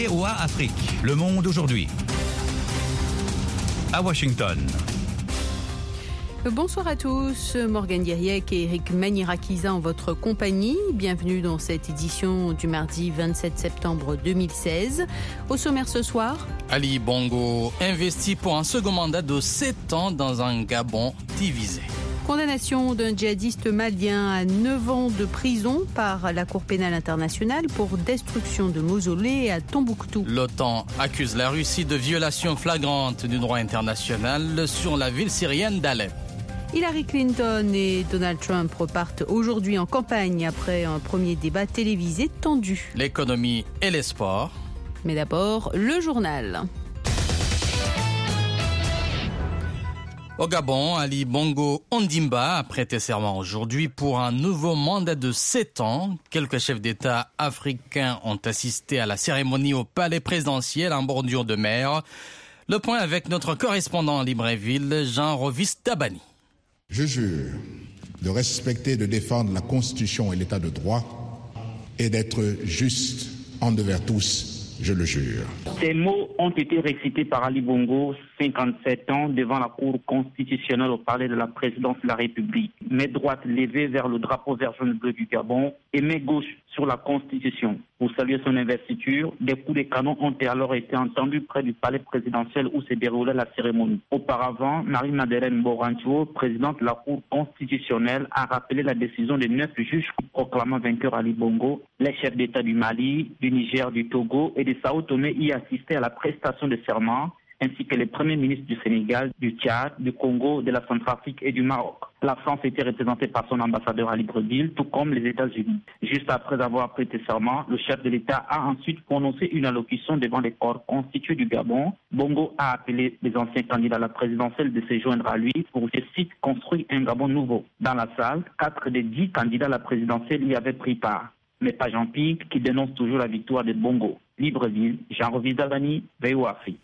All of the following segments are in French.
VOA Afrique. Le monde aujourd'hui. À Washington. Bonsoir à tous, Morgane Guériec et Eric Manirakiza en votre compagnie. Bienvenue dans cette édition du mardi 27 septembre 2016. Au sommaire ce soir, Ali Bongo investit pour un second mandat de 7 ans dans un Gabon divisé. Condamnation d'un djihadiste malien à 9 ans de prison par la Cour pénale internationale pour destruction de mausolées à Tombouctou. L'OTAN accuse la Russie de violation flagrante du droit international sur la ville syrienne d'Alep. Hillary Clinton et Donald Trump repartent aujourd'hui en campagne après un premier débat télévisé tendu. L'économie et les sports. Mais d'abord, le journal. Au Gabon, Ali Bongo Ondimba a prêté serment aujourd'hui pour un nouveau mandat de 7 ans. Quelques chefs d'État africains ont assisté à la cérémonie au palais présidentiel en bordure de mer. Le point avec notre correspondant à Libreville, Jean Rovis Tabani. Je jure de respecter et de défendre la Constitution et l'État de droit et d'être juste envers tous, je le jure. Ces mots ont été récités par Ali Bongo, 57 ans, devant la Cour constitutionnelle au palais de la présidence de la République. Main droite levée vers le drapeau vert jaune bleu du Gabon et main gauche sur la Constitution. Pour saluer son investiture, des coups de canon ont alors été entendus près du palais présidentiel où s'est déroulée la cérémonie. Auparavant, Marie-Madeleine Morancho, présidente de la Cour constitutionnelle, a rappelé la décision des 9 juges proclamant vainqueur Ali Bongo. Les chefs d'État du Mali, du Niger, du Togo et de Sao Tomé y assistaient à la prestation de serment, ainsi que les premiers ministres du Sénégal, du Tchad, du Congo, de la Centrafrique et du Maroc. La France était représentée par son ambassadeur à Libreville, tout comme les États-Unis. Juste après avoir prêté serment, le chef de l'État a ensuite prononcé une allocution devant les corps constitués du Gabon. Bongo a appelé les anciens candidats à la présidentielle de se joindre à lui pour, je cite, construire un Gabon nouveau. Dans la salle, 4 des 10 candidats à la présidentielle y avaient pris part. Mais pas Jean-Pierre, qui dénonce toujours la victoire de Bongo. Libreville, Jean-Rovis Tabani, VOA Afrique.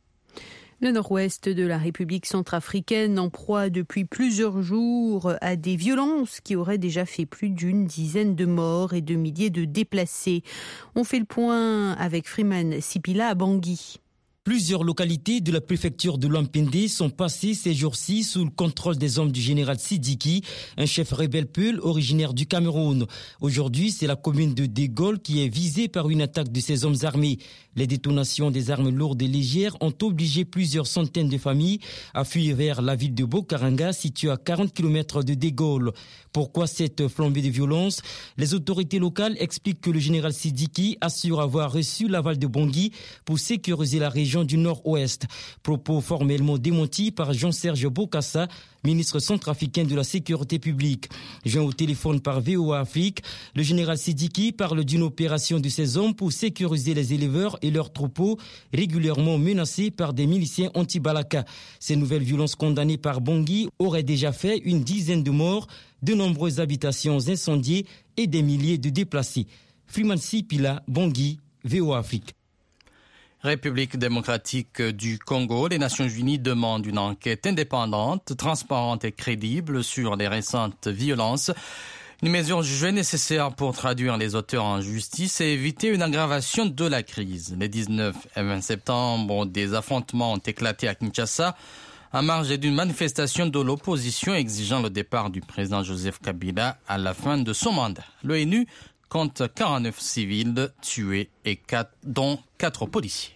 Le nord-ouest de la République centrafricaine en proie depuis plusieurs jours à des violences qui auraient déjà fait plus d'une dizaine de morts et de milliers de déplacés. On fait le point avec Freeman Sipila à Bangui. Plusieurs localités de la préfecture de Lampende sont passées ces jours-ci sous le contrôle des hommes du général Sidiki, un chef rebelle Peul originaire du Cameroun. Aujourd'hui, c'est la commune de Dégol qui est visée par une attaque de ces hommes armés. Les détonations des armes lourdes et légères ont obligé plusieurs centaines de familles à fuir vers la ville de Bokaranga, située à 40 km de Dégol. Pourquoi cette flambée de violence? Les autorités locales expliquent que le général Sidiki assure avoir reçu l'aval de Bangui pour sécuriser la région du Nord-Ouest. Propos formellement démentis par Jean-Serge Bokassa, ministre centrafricain de la Sécurité publique. Joint au téléphone par VOA Afrique, le général Sidiki parle d'une opération de ses hommes pour sécuriser les éleveurs et leurs troupeaux régulièrement menacés par des miliciens anti-Balaka. Ces nouvelles violences condamnées par Bangui auraient déjà fait une dizaine de morts, de nombreuses habitations incendiées et des milliers de déplacés. Freeman Sipila, Bangui, VOA Afrique. République démocratique du Congo, les Nations Unies demandent une enquête indépendante, transparente et crédible sur les récentes violences. Une mesure jugée nécessaire pour traduire les auteurs en justice et éviter une aggravation de la crise. Les 19 et 20 septembre, des affrontements ont éclaté à Kinshasa à marge d'une manifestation de l'opposition exigeant le départ du président Joseph Kabila à la fin de son mandat. L'ONU compte 49 civils tués et dont 4 policiers.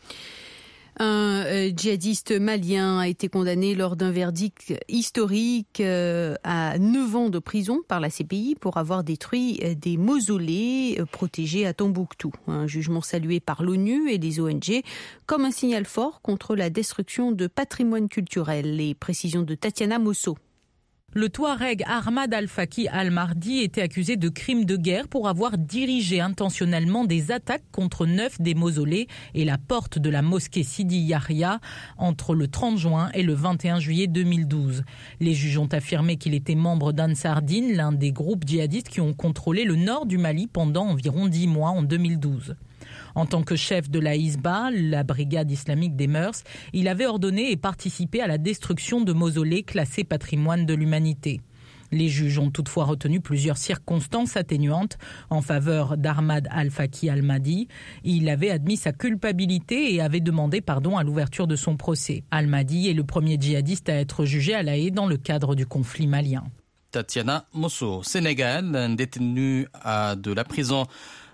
Un djihadiste malien a été condamné lors d'un verdict historique à 9 ans de prison par la CPI pour avoir détruit des mausolées protégés à Tombouctou. Un jugement salué par l'ONU et les ONG comme un signal fort contre la destruction de patrimoine culturel. Les précisions de Tatiana Mosso. Le Touareg Ahmad Al-Faki Al-Mardi était accusé de crimes de guerre pour avoir dirigé intentionnellement des attaques contre 9 des mausolées et la porte de la mosquée Sidi Yahya entre le 30 juin et le 21 juillet 2012. Les juges ont affirmé qu'il était membre d'Ansar Din, l'un des groupes djihadistes qui ont contrôlé le nord du Mali pendant environ 10 mois en 2012. En tant que chef de la Hisba, la brigade islamique des mœurs, il avait ordonné et participé à la destruction de mausolées classés patrimoine de l'humanité. Les juges ont toutefois retenu plusieurs circonstances atténuantes en faveur d'Ahmad Al-Faki Al-Mahdi. Il avait admis sa culpabilité et avait demandé pardon à l'ouverture de son procès. Al-Mahdi est le premier djihadiste à être jugé à La Haye dans le cadre du conflit malien. Tatiana Mosso, Sénégal, un détenu de la prison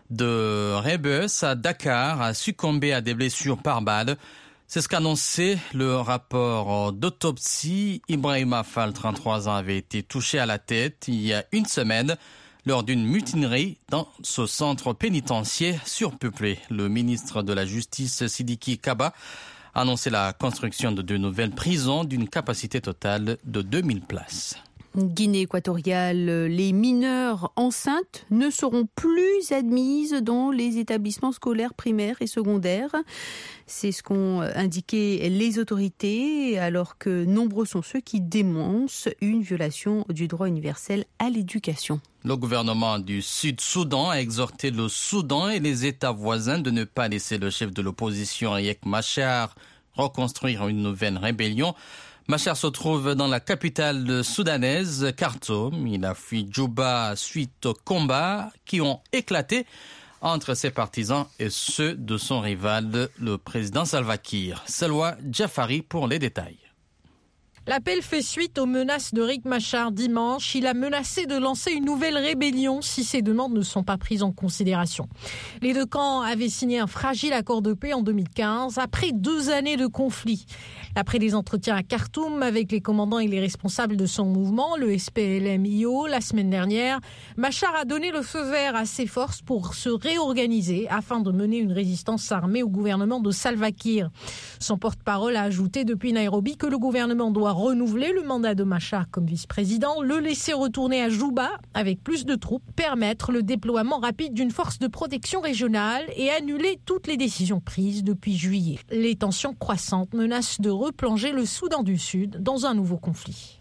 de Rebus à Dakar a succombé à des blessures par balle. C'est ce qu'annonçait le rapport d'autopsie. Ibrahima Fall, 33 ans, avait été touché à la tête il y a une semaine lors d'une mutinerie dans ce centre pénitentiaire surpeuplé. Le ministre de la Justice, Sidiki Kaba, a annoncé la construction de 2 nouvelles prisons d'une capacité totale de 2000 places. Guinée équatoriale, les mineurs enceintes ne seront plus admises dans les établissements scolaires primaires et secondaires. C'est ce qu'ont indiqué les autorités, alors que nombreux sont ceux qui dénoncent une violation du droit universel à l'éducation. Le gouvernement du Sud-Soudan a exhorté le Soudan et les États voisins de ne pas laisser le chef de l'opposition, Riek Machar, reconstruire une nouvelle rébellion. Machar se trouve dans la capitale soudanaise, Khartoum. Il a fui Djouba suite aux combats qui ont éclaté entre ses partisans et ceux de son rival, le président Salva Kiir. Salwa Jafari pour les détails. L'appel fait suite aux menaces de Riek Machar dimanche. Il a menacé de lancer une nouvelle rébellion si ses demandes ne sont pas prises en considération. Les 2 camps avaient signé un fragile accord de paix en 2015, après 2 années de conflit. Après des entretiens à Khartoum avec les commandants et les responsables de son mouvement, le SPLM-IO, la semaine dernière, Machar a donné le feu vert à ses forces pour se réorganiser afin de mener une résistance armée au gouvernement de Salva Kiir. Son porte-parole a ajouté depuis Nairobi que le gouvernement doit renouveler le mandat de Machar comme vice-président, le laisser retourner à Djouba avec plus de troupes, permettre le déploiement rapide d'une force de protection régionale et annuler toutes les décisions prises depuis juillet. Les tensions croissantes menacent de replonger le Soudan du Sud dans un nouveau conflit.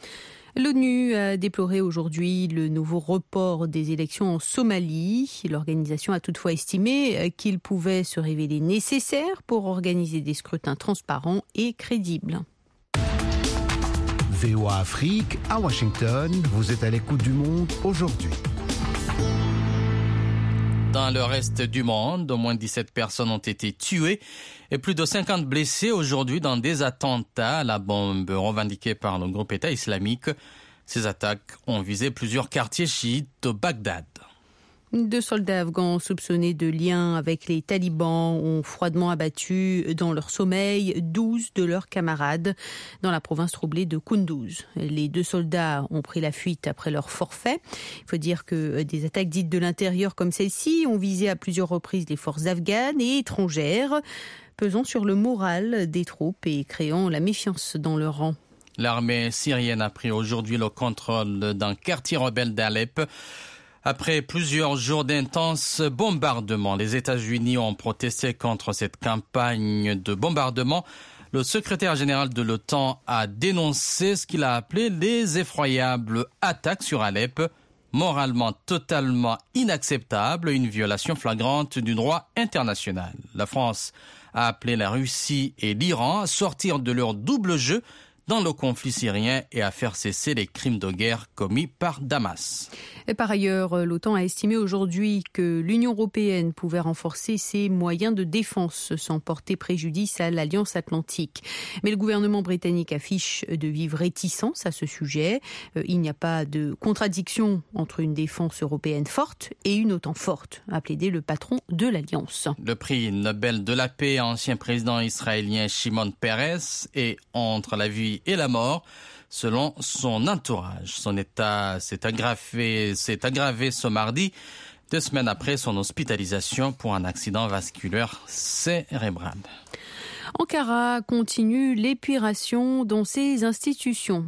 L'ONU a déploré aujourd'hui le nouveau report des élections en Somalie. L'organisation a toutefois estimé qu'il pouvait se révéler nécessaire pour organiser des scrutins transparents et crédibles. VOA Afrique, à Washington, vous êtes à l'écoute du monde aujourd'hui. Dans le reste du monde, au moins 17 personnes ont été tuées et plus de 50 blessés aujourd'hui dans des attentats à la bombe revendiqués par le groupe État islamique. Ces attaques ont visé plusieurs quartiers chiites de Bagdad. 2 soldats afghans soupçonnés de lien avec les talibans ont froidement abattu dans leur sommeil 12 de leurs camarades dans la province troublée de Kunduz. Les 2 soldats ont pris la fuite après leur forfait. Il faut dire que des attaques dites de l'intérieur comme celle-ci ont visé à plusieurs reprises les forces afghanes et étrangères, pesant sur le moral des troupes et créant la méfiance dans leur rang. L'armée syrienne a pris aujourd'hui le contrôle d'un quartier rebelle d'Alep. Après plusieurs jours d'intenses bombardements, les États-Unis ont protesté contre cette campagne de bombardement. Le secrétaire général de l'OTAN a dénoncé ce qu'il a appelé les effroyables attaques sur Alep, moralement totalement inacceptable, une violation flagrante du droit international. La France a appelé la Russie et l'Iran à sortir de leur double jeu dans le conflit syrien et à faire cesser les crimes de guerre commis par Damas. Et par ailleurs, l'OTAN a estimé aujourd'hui que l'Union européenne pouvait renforcer ses moyens de défense sans porter préjudice à l'Alliance Atlantique. Mais le gouvernement britannique affiche de vives réticences à ce sujet. Il n'y a pas de contradiction entre une défense européenne forte et une OTAN forte, a plaidé le patron de l'Alliance. Le prix Nobel de la paix, ancien président israélien Shimon Peres, est entre la vie et la mort, selon son entourage. Son état s'est aggravé ce mardi, 2 semaines après son hospitalisation pour un accident vasculaire cérébral. Ankara continue l'épuration dans ses institutions.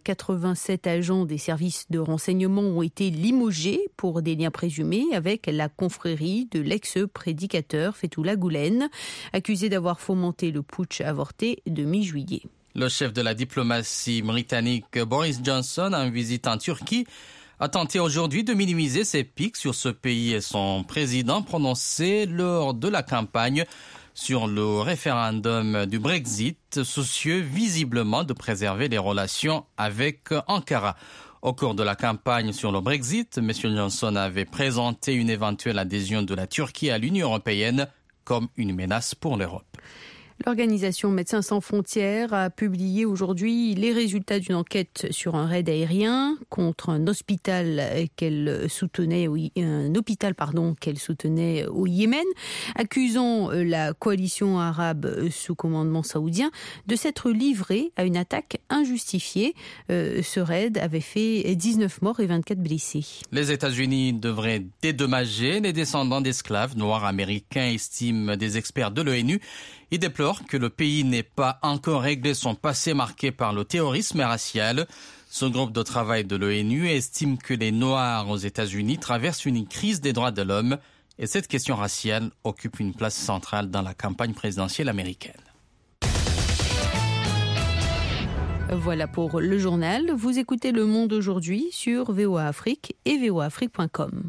87 agents des services de renseignement ont été limogés pour des liens présumés avec la confrérie de l'ex-prédicateur Fethullah Gülen, accusé d'avoir fomenté le putsch avorté de mi-juillet. Le chef de la diplomatie britannique Boris Johnson, en visite en Turquie, a tenté aujourd'hui de minimiser ses pics sur ce pays et son président prononcé lors de la campagne sur le référendum du Brexit, soucieux visiblement de préserver les relations avec Ankara. Au cours de la campagne sur le Brexit, M. Johnson avait présenté une éventuelle adhésion de la Turquie à l'Union européenne comme une menace pour l'Europe. L'organisation Médecins sans frontières a publié aujourd'hui les résultats d'une enquête sur un raid aérien contre un hôpital qu'elle soutenait au Yémen, accusant la coalition arabe sous commandement saoudien de s'être livrée à une attaque injustifiée. Ce raid avait fait 19 morts et 24 blessés. Les États-Unis devraient dédommager les descendants d'esclaves noirs américains, estiment des experts de l'ONU. Il déplore que le pays n'ait pas encore réglé son passé marqué par le terrorisme racial. Ce groupe de travail de l'ONU estime que les Noirs aux États-Unis traversent une crise des droits de l'homme et cette question raciale occupe une place centrale dans la campagne présidentielle américaine. Voilà pour le journal. Vous écoutez Le Monde aujourd'hui sur VOA Afrique et voaafrique.com.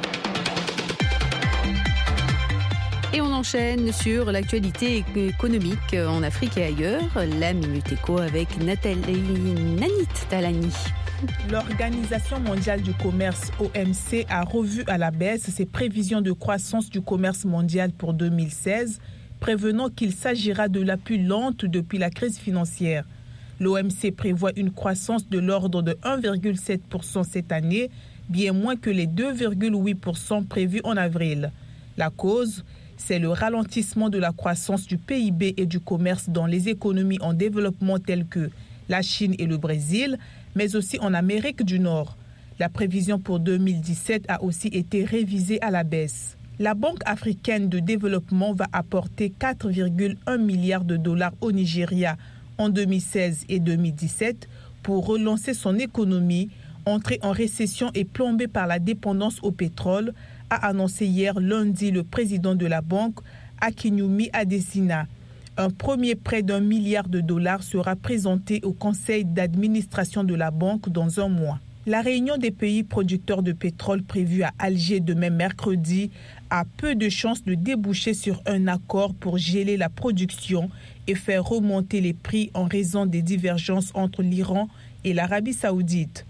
Et on enchaîne sur l'actualité économique en Afrique et ailleurs. La Minute Éco avec Nanit Talani. L'Organisation mondiale du commerce OMC a revu à la baisse ses prévisions de croissance du commerce mondial pour 2016, prévenant qu'il s'agira de la plus lente depuis la crise financière. L'OMC prévoit une croissance de l'ordre de 1,7% cette année, bien moins que les 2,8% prévus en avril. La cause, c'est le ralentissement de la croissance du PIB et du commerce dans les économies en développement telles que la Chine et le Brésil, mais aussi en Amérique du Nord. La prévision pour 2017 a aussi été révisée à la baisse. La Banque africaine de développement va apporter 4,1 milliards de dollars au Nigeria en 2016 et 2017 pour relancer son économie, entrée en récession et plombée par la dépendance au pétrole, a annoncé hier lundi le président de la banque, Akinwumi Adesina. Un premier prêt d'1 milliard de dollars sera présenté au conseil d'administration de la banque dans un mois. La réunion des pays producteurs de pétrole prévue à Alger demain mercredi a peu de chances de déboucher sur un accord pour geler la production et faire remonter les prix en raison des divergences entre l'Iran et l'Arabie saoudite.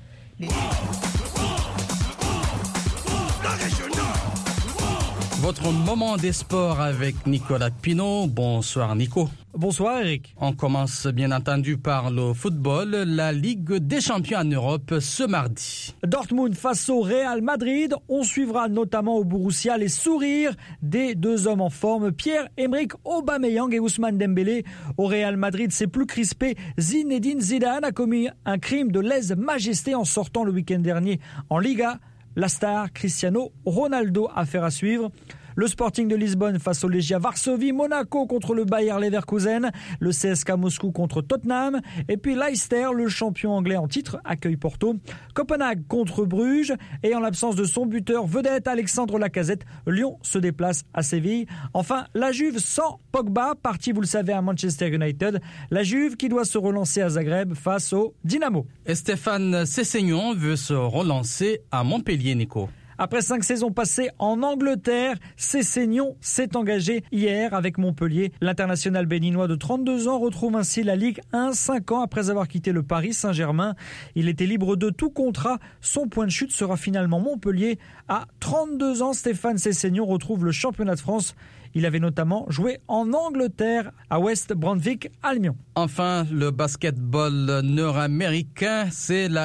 Votre moment des sports avec Nicolas Pinault. Bonsoir Nico. Bonsoir Eric. On commence bien entendu par le football, la Ligue des champions en Europe ce mardi. Dortmund face au Real Madrid. On suivra notamment au Borussia les sourires des deux hommes en forme, Pierre-Emerick Aubameyang et Ousmane Dembélé. Au Real Madrid, c'est plus crispé. Zinedine Zidane a commis un crime de lèse-majesté en sortant le week-end dernier en Liga. La star Cristiano Ronaldo, affaire à suivre. Le Sporting de Lisbonne face au Legia Varsovie, Monaco contre le Bayer Leverkusen, le CSKA Moscou contre Tottenham, et puis Leicester, le champion anglais en titre, accueille Porto, Copenhague contre Bruges, et en l'absence de son buteur vedette Alexandre Lacazette, Lyon se déplace à Séville. Enfin, la Juve sans Pogba, parti vous le savez à Manchester United, la Juve qui doit se relancer à Zagreb face au Dynamo. Et Stéphane Sessegnon veut se relancer à Montpellier, Nico. Après 5 saisons passées en Angleterre, Sessegnon s'est engagé hier avec Montpellier. L'international béninois de 32 ans retrouve ainsi la Ligue 1 5 ans après avoir quitté le Paris Saint-Germain. Il était libre de tout contrat. Son point de chute sera finalement Montpellier. À 32 ans, Stéphane Sessegnon retrouve le championnat de France. Il avait notamment joué en Angleterre à West Bromwich Albion. Enfin, le basketball nord-américain, c'est la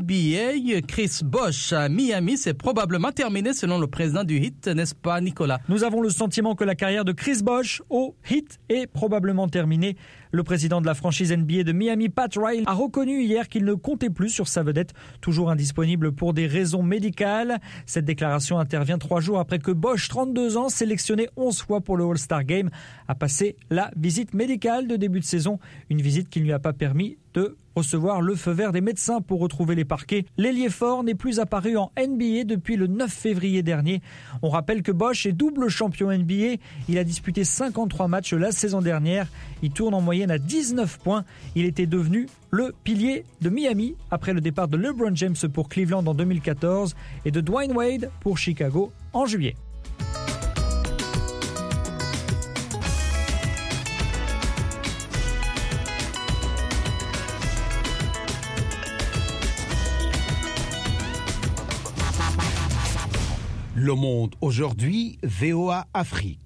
NBA. Chris Bosh à Miami, c'est probablement terminé selon le président du Heat, n'est-ce pas Nicolas? Nous avons le sentiment que la carrière de Chris Bosh au Heat est probablement terminée. Le président de la franchise NBA de Miami, Pat Riley, a reconnu hier qu'il ne comptait plus sur sa vedette, toujours indisponible pour des raisons médicales. Cette déclaration intervient 3 jours après que Bosh, 32 ans, sélectionné 11 fois pour le All-Star Game, a passé la visite médicale de début de saison. Une visite qui ne lui a pas permis de recevoir le feu vert des médecins pour retrouver les parquets. L'ailier fort n'est plus apparu en NBA depuis le 9 février dernier. On rappelle que Bosh est double champion NBA. Il a disputé 53 matchs la saison dernière. Il tourne en moyenne à 19 points. Il était devenu le pilier de Miami après le départ de LeBron James pour Cleveland en 2014 et de Dwayne Wade pour Chicago en juillet. Le Monde aujourd'hui, VOA Afrique.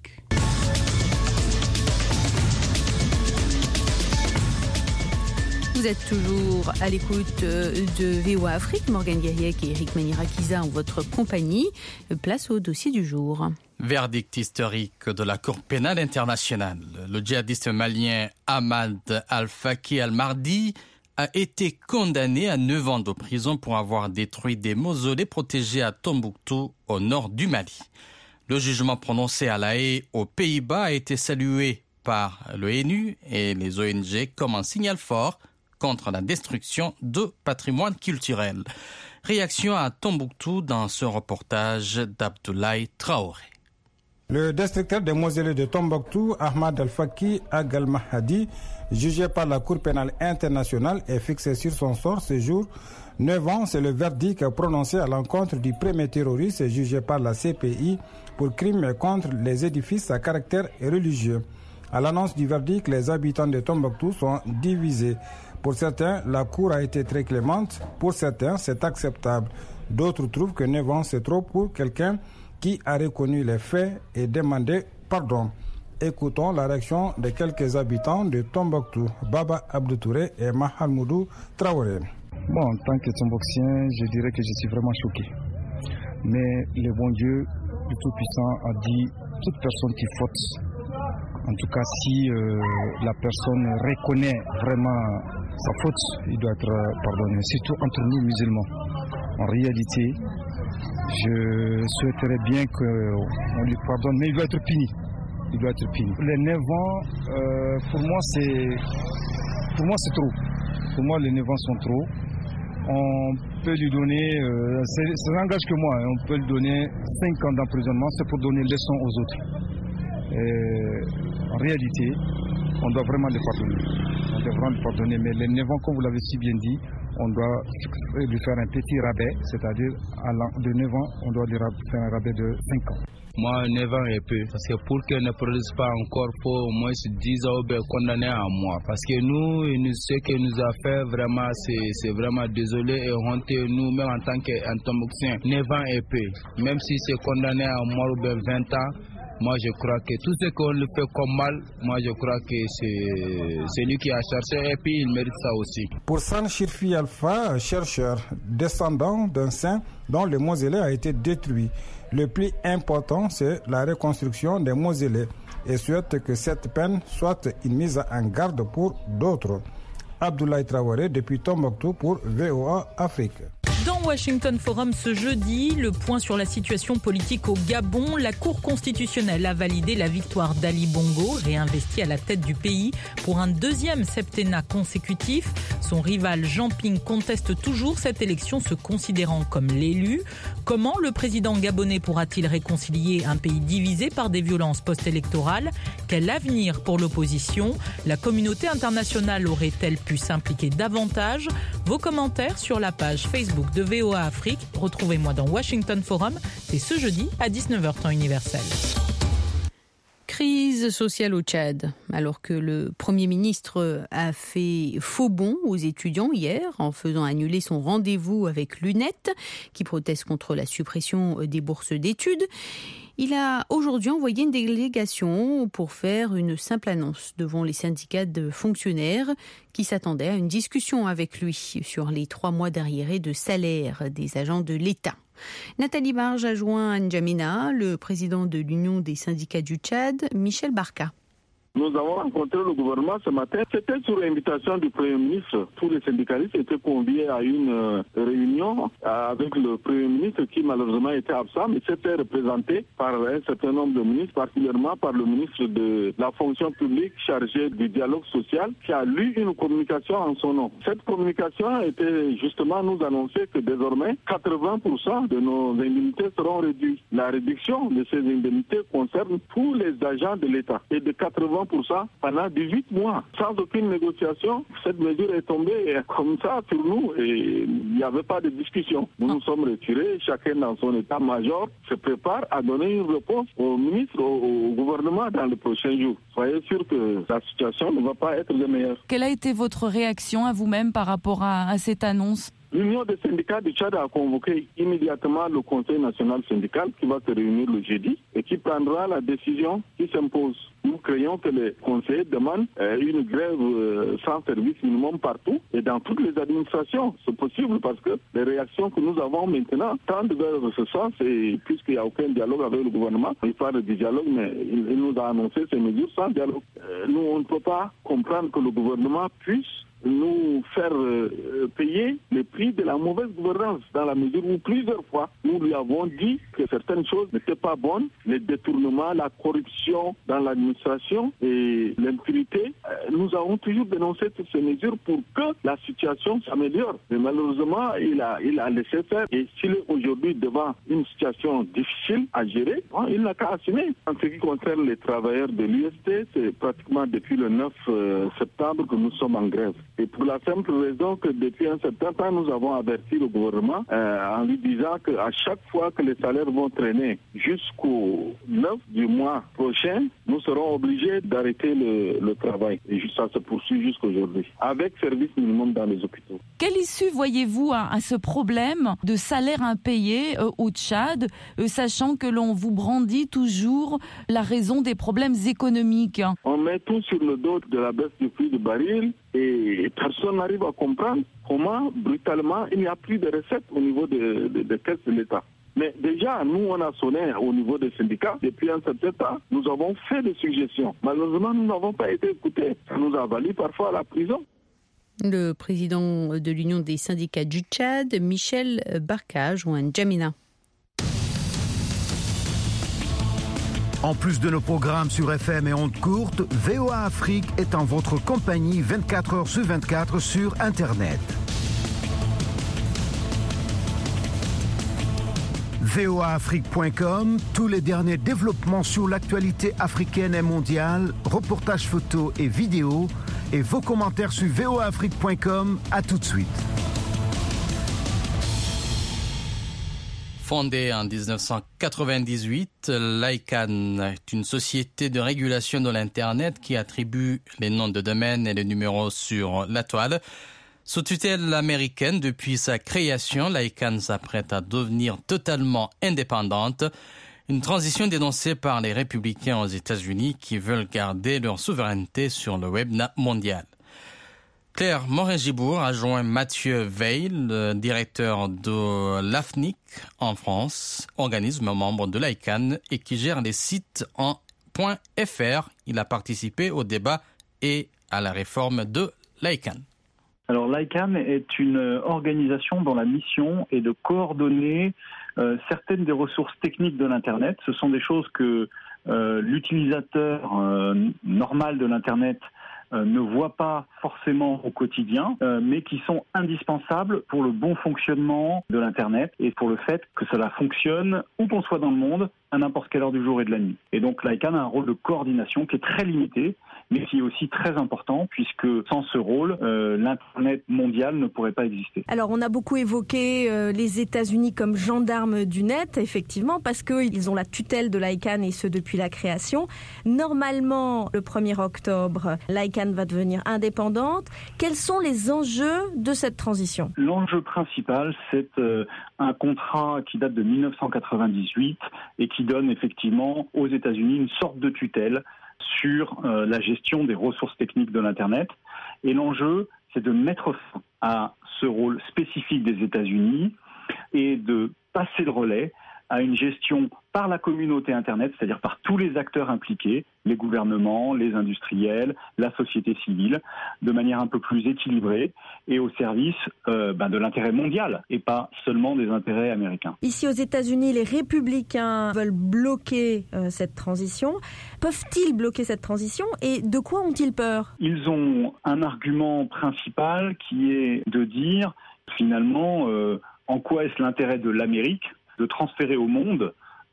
Vous êtes toujours à l'écoute de VOA Afrique. Morgane Guerriec et Eric Manirakiza en votre compagnie. Place au dossier du jour. Verdict historique de la Cour pénale internationale. Le djihadiste malien Ahmad Al-Faki Al-Mardi a été condamné à 9 ans de prison pour avoir détruit des mausolées protégés à Tombouctou, au nord du Mali. Le jugement prononcé à La Haye, aux Pays-Bas, a été salué par l'ONU et les ONG comme un signal fort contre la destruction de patrimoine culturel. Réaction à Tombouctou dans ce reportage d'Abdoulaye Traoré. Le destructeur des mausolées de Tombouctou, Ahmad Al-Faki Al-Mahdi, jugé par la Cour pénale internationale, est fixé sur son sort ce jour. 9 ans, c'est le verdict prononcé à l'encontre du premier terroriste jugé par la CPI pour crime contre les édifices à caractère religieux. À l'annonce du verdict, les habitants de Tombouctou sont divisés. Pour certains, la Cour a été très clémente. Pour certains, c'est acceptable. D'autres trouvent que 9 ans, c'est trop pour quelqu'un qui a reconnu les faits et demandé pardon. Écoutons la réaction de quelques habitants de Tombouctou, Baba Abdou Touré et Mahamoudou Traoré. Bon, en tant que Tombouctien, je dirais que je suis vraiment choqué. Mais le bon Dieu, le Tout-Puissant, a dit toute personne qui faute. En tout cas, si la personne reconnaît vraiment sa faute, il doit être pardonné, surtout entre nous musulmans. En réalité, je souhaiterais bien qu'on lui pardonne, mais il doit être puni. Il doit être puni. Les 9 ans, pour moi, c'est trop. Pour moi, les 9 ans sont trop. On peut lui donner, ça n'engage que moi, on peut lui donner 5 ans d'emprisonnement, c'est pour donner leçon aux autres. En réalité, on doit vraiment le pardonner. On doit vraiment le pardonner, mais les 9 ans, comme vous l'avez si bien dit, on doit lui faire un petit rabais, c'est-à-dire de 9 ans, on doit lui faire un rabais de 5 ans. Moi, 9 ans et peu, parce que pour qu'elle ne produise pas encore, il faut au moins 10 ans condamné à moi. Parce que nous, ce que nous a fait, vraiment, c'est vraiment désolé et honteux, nous-mêmes en tant qu'Tombouctiens, 9 ans et peu. Même si c'est condamné à mort ou bien 20 ans, moi je crois que tout ce qu'on lui fait comme mal, moi je crois que c'est lui qui a cherché et puis il mérite ça aussi. Pour San Shirfi Alpha, chercheur descendant d'un saint dont le mausolée a été détruit, le plus important c'est la reconstruction des mausolées et souhaite que cette peine soit une mise en garde pour d'autres. Abdoulaye Traoré depuis Tombouctou pour VOA Afrique. Dans Washington Forum ce jeudi, le point sur la situation politique au Gabon, la Cour constitutionnelle a validé la victoire d'Ali Bongo, réinvesti à la tête du pays pour un 2e septennat consécutif. Son rival Jean Ping conteste toujours cette élection, se considérant comme l'élu. Comment le président gabonais pourra-t-il réconcilier un pays divisé par des violences post-électorales ? Quel avenir pour l'opposition ? La communauté internationale aurait-elle pu s'impliquer davantage ? Vos commentaires sur la page Facebook de VOA Afrique. Retrouvez-moi dans Washington Forum, c'est ce jeudi à 19h temps universel. Crise sociale au Tchad. Alors que le Premier ministre a fait faux bond aux étudiants hier en faisant annuler son rendez-vous avec l'UNET qui proteste contre la suppression des bourses d'études, il a aujourd'hui envoyé une délégation pour faire une simple annonce devant les syndicats de fonctionnaires qui s'attendaient à une discussion avec lui sur les 3 mois d'arriérés de salaire des agents de l'État. Nathalie Barge a joint à N'Djamena, le président de l'Union des syndicats du Tchad, Michel Barka. Nous avons rencontré le gouvernement ce matin. C'était sur l'invitation du Premier ministre. Tous les syndicalistes étaient conviés à une réunion avec le Premier ministre qui malheureusement était absent, mais c'était représenté par un certain nombre de ministres, particulièrement par le ministre de la fonction publique chargé du dialogue social qui a lu une communication en son nom. Cette communication était justement nous annoncer que désormais 80% de nos indemnités seront réduites. La réduction de ces indemnités concerne tous les agents de l'État et de 80% pendant 18 mois. Sans aucune négociation, cette mesure est tombée comme ça sur nous et il n'y avait pas de discussion. Nous nous sommes retirés, chacun dans son état-major se prépare à donner une réponse au ministre, au gouvernement dans les prochains jours. Soyez sûr que la situation ne va pas être de meilleure. Quelle a été votre réaction à vous-même par rapport à cette annonce ? L'Union des syndicats du Tchad a convoqué immédiatement le Conseil national syndical qui va se réunir le jeudi et qui prendra la décision qui s'impose. Nous craignons que les conseillers demandent une grève sans service minimum partout et dans toutes les administrations. C'est possible parce que les réactions que nous avons maintenant tendent vers ce sens et puisqu'il n'y a aucun dialogue avec le gouvernement, il parle du dialogue, mais il nous a annoncé ces mesures sans dialogue. Nous, on ne peut pas comprendre que le gouvernement puisse nous faire payer le prix de la mauvaise gouvernance dans la mesure où plusieurs fois nous lui avons dit que certaines choses n'étaient pas bonnes, les détournements, la corruption dans l'administration et l'impunité. Nous avons toujours dénoncé toutes ces mesures pour que la situation s'améliore. Mais malheureusement, il a laissé faire et s'il est aujourd'hui devant une situation difficile à gérer, il n'a qu'à assumer. En ce qui concerne les travailleurs de l'UST, c'est pratiquement depuis le 9 septembre que nous sommes en grève. Et pour la simple raison que depuis un certain temps, nous avons averti le gouvernement en lui disant qu'à chaque fois que les salaires vont traîner jusqu'au 9 du mois prochain, nous serons obligés d'arrêter le travail. Et ça se poursuit jusqu'aujourd'hui, avec service minimum dans les hôpitaux. Quelle issue voyez-vous à ce problème de salaire impayé au Tchad, sachant que l'on vous brandit toujours la raison des problèmes économiques? On met tout sur le dos de la baisse du prix du baril et personne n'arrive à comprendre comment, brutalement, il n'y a plus de recettes au niveau des caisses de l'État. Mais déjà, nous, on a sonné au niveau des syndicats. Depuis un certain temps, nous avons fait des suggestions. Malheureusement, nous n'avons pas été écoutés. Ça nous a valu parfois à la prison. Le président de l'Union des syndicats du Tchad, Michel Barkage, ou N'Djamena. En plus de nos programmes sur FM et ondes courtes, VOA Afrique est en votre compagnie 24 heures sur 24 sur Internet. voaafrique.com, tous les derniers développements sur l'actualité africaine et mondiale, reportages photos et vidéos, et vos commentaires sur voaafrique.com. À tout de suite. Fondée en 1998, l'ICANN est une société de régulation de l'Internet qui attribue les noms de domaine et les numéros sur la toile. Sous tutelle américaine, depuis sa création, l'ICANN s'apprête à devenir totalement indépendante. Une transition dénoncée par les républicains aux États-Unis qui veulent garder leur souveraineté sur le web mondial. Claire Morin-Gibour a joint Mathieu Veil, le directeur de l'AFNIC en France, organisme membre de l'ICANN et qui gère les sites en .fr. Il a participé au débat et à la réforme de l'ICANN. Alors l'ICANN est une organisation dont la mission est de coordonner certaines des ressources techniques de l'Internet. Ce sont des choses que l'utilisateur normal de l'Internet ne voit pas forcément au quotidien, mais qui sont indispensables pour le bon fonctionnement de l'Internet et pour le fait que cela fonctionne où qu'on soit dans le monde, à n'importe quelle heure du jour et de la nuit. Et donc l'ICANN a un rôle de coordination qui est très limité, mais qui est aussi très important, puisque sans ce rôle, l'Internet mondial ne pourrait pas exister. Alors on a beaucoup évoqué les États-Unis comme gendarmes du net, effectivement, parce qu'ils ont la tutelle de l'ICANN et ce depuis la création. Normalement, le 1er octobre, l'ICANN va devenir indépendante. Quels sont les enjeux de cette transition ? L'enjeu principal, c'est un contrat qui date de 1998 et qui donne effectivement aux États-Unis une sorte de tutelle sur la gestion des ressources techniques de l'Internet. Et l'enjeu, c'est de mettre fin à ce rôle spécifique des États-Unis et de passer le relais à une gestion par la communauté Internet, c'est-à-dire par tous les acteurs impliqués, les gouvernements, les industriels, la société civile, de manière un peu plus équilibrée et au service de l'intérêt mondial et pas seulement des intérêts américains. Ici aux États-Unis, les républicains veulent bloquer cette transition. Peuvent-ils bloquer cette transition et de quoi ont-ils peur ? Ils ont un argument principal qui est de dire finalement en quoi est-ce l'intérêt de l'Amérique de transférer au monde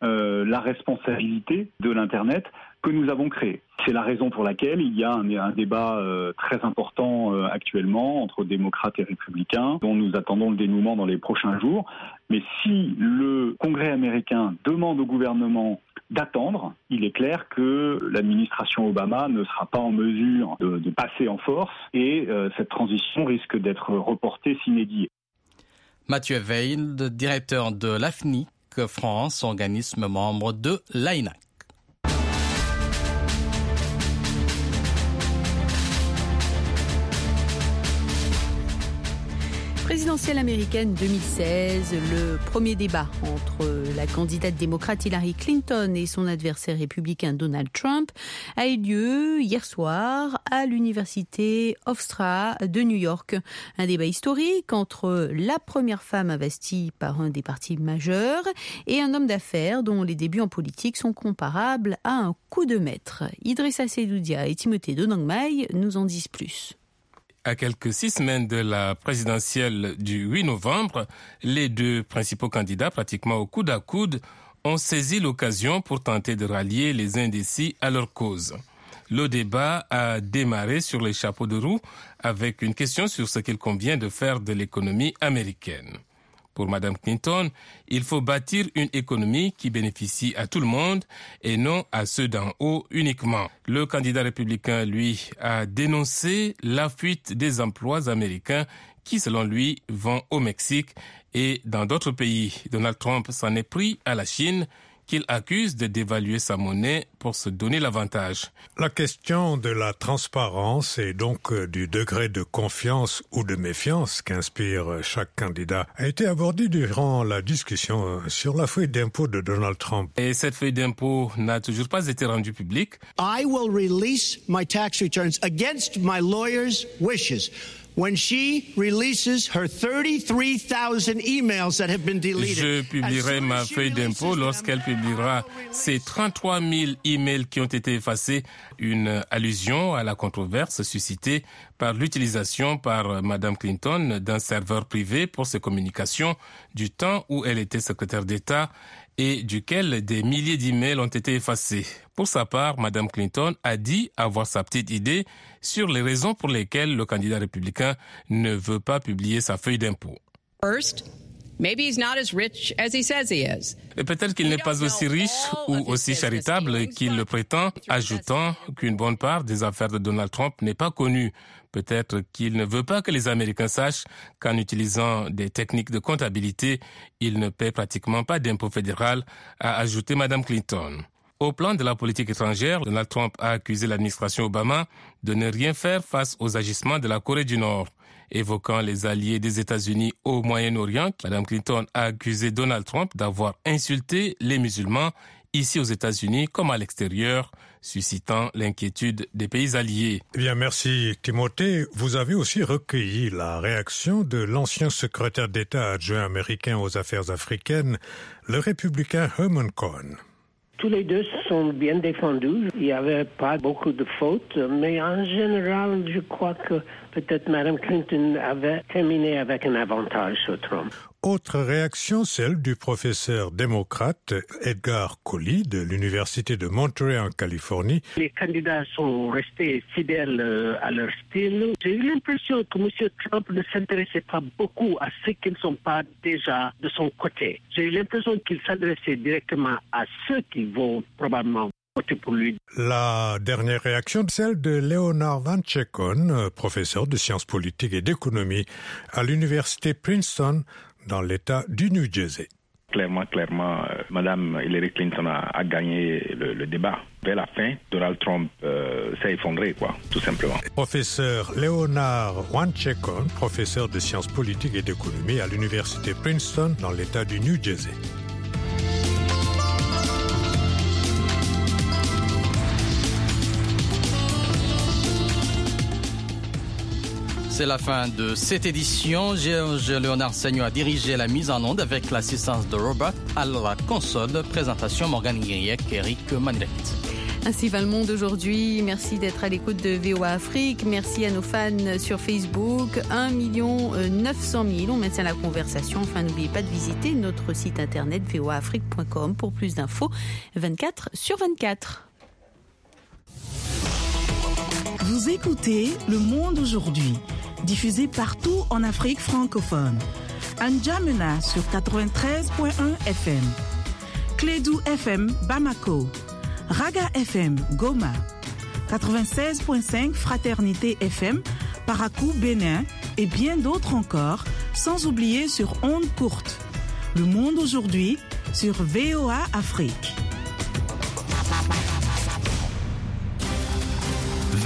la responsabilité de l'Internet que nous avons créé. C'est la raison pour laquelle il y a un débat très important actuellement entre démocrates et républicains, dont nous attendons le dénouement dans les prochains jours. Mais si le Congrès américain demande au gouvernement d'attendre, il est clair que l'administration Obama ne sera pas en mesure de passer en force et cette transition risque d'être reportée sine die. Mathieu Veil, directeur de l'AFNIC France, organisme membre de l'AINAC. Présidentielle américaine 2016, le premier débat entre la candidate démocrate Hillary Clinton et son adversaire républicain Donald Trump a eu lieu hier soir à l'université Hofstra de New York. Un débat historique entre la première femme investie par un des partis majeurs et un homme d'affaires dont les débuts en politique sont comparables à un coup de maître. Idrissa Seloudia et Timothée Donangmai nous en disent plus. À quelques 6 semaines de la présidentielle du 8 novembre, les deux principaux candidats, pratiquement au coude à coude, ont saisi l'occasion pour tenter de rallier les indécis à leur cause. Le débat a démarré sur les chapeaux de roue avec une question sur ce qu'il convient de faire de l'économie américaine. Pour Mme Clinton, il faut bâtir une économie qui bénéficie à tout le monde et non à ceux d'en haut uniquement. Le candidat républicain, lui, a dénoncé la fuite des emplois américains qui, selon lui, vont au Mexique et dans d'autres pays. Donald Trump s'en est pris à la Chine, qu'il accuse de dévaluer sa monnaie pour se donner l'avantage. La question de la transparence et donc du degré de confiance ou de méfiance qu'inspire chaque candidat a été abordée durant la discussion sur la feuille d'impôt de Donald Trump. Et cette feuille d'impôt n'a toujours pas été rendue publique. I will release my tax returns against my lawyer's wishes. When she releases her 33,000 emails that have been deleted. Je publierai ma feuille d'impôt lorsqu'elle publiera ces 33 000 emails qui ont été effacés, une allusion à la controverse suscitée par l'utilisation par Mme Clinton d'un serveur privé pour ses communications du temps où elle était secrétaire d'État et duquel des milliers d'emails ont été effacés. Pour sa part, Mme Clinton a dit avoir sa petite idée sur les raisons pour lesquelles le candidat républicain ne veut pas publier sa feuille d'impôt. First, maybe he's not as rich as he says he is. Et peut-être qu'il n'est pas aussi riche ou aussi charitable qu'il le prétend, ajoutant qu'une bonne part des affaires de Donald Trump n'est pas connue. Peut-être qu'il ne veut pas que les Américains sachent qu'en utilisant des techniques de comptabilité, il ne paie pratiquement pas d'impôt fédéral, a ajouté Mme Clinton. Au plan de la politique étrangère, Donald Trump a accusé l'administration Obama de ne rien faire face aux agissements de la Corée du Nord. Évoquant les alliés des États-Unis au Moyen-Orient, Mme Clinton a accusé Donald Trump d'avoir insulté les musulmans ici aux États-Unis comme à l'extérieur, suscitant l'inquiétude des pays alliés. Eh bien, merci Timothée. Vous avez aussi recueilli la réaction de l'ancien secrétaire d'État adjoint américain aux affaires africaines, le républicain Herman Cohen. Tous les deux se sont bien défendus. Il n'y avait pas beaucoup de fautes, mais en général, je crois que peut-être Mme Clinton avait terminé avec un avantage sur Trump. Autre réaction, celle du professeur démocrate Edgar Colley de l'Université de Monterey en Californie. Les candidats sont restés fidèles à leur style. J'ai eu l'impression que M. Trump ne s'intéressait pas beaucoup à ceux qui ne sont pas déjà de son côté. J'ai eu l'impression qu'il s'adressait directement à ceux qui vont probablement voter pour lui. La dernière réaction, celle de Leonard Van Chekon, professeur de sciences politiques et d'économie à l'Université Princeton, dans l'État du New Jersey. Clairement, Mme Hillary Clinton a gagné le débat. Vers la fin, Donald Trump s'est effondré, tout simplement. Professeur Leonard Wanchekon, professeur de sciences politiques et d'économie à l'Université Princeton, dans l'État du New Jersey. C'est la fin de cette édition. Georges Léonard Seignon a dirigé la mise en onde avec l'assistance de Robert à la console. Présentation Morgane Guiriec et Eric Manillet. Ainsi va le monde aujourd'hui. Merci d'être à l'écoute de VOA Afrique. Merci à nos fans sur Facebook. 1 900 000. On maintient la conversation. Enfin, n'oubliez pas de visiter notre site internet voaafrique.com pour plus d'infos 24/24. Vous écoutez Le Monde aujourd'hui, diffusé partout en Afrique francophone. N'Djamena sur 93.1 FM, Clédou FM Bamako, Raga FM Goma, 96.5 Fraternité FM Parakou Bénin et bien d'autres encore sans oublier sur ondes courtes. Le monde aujourd'hui sur VOA Afrique.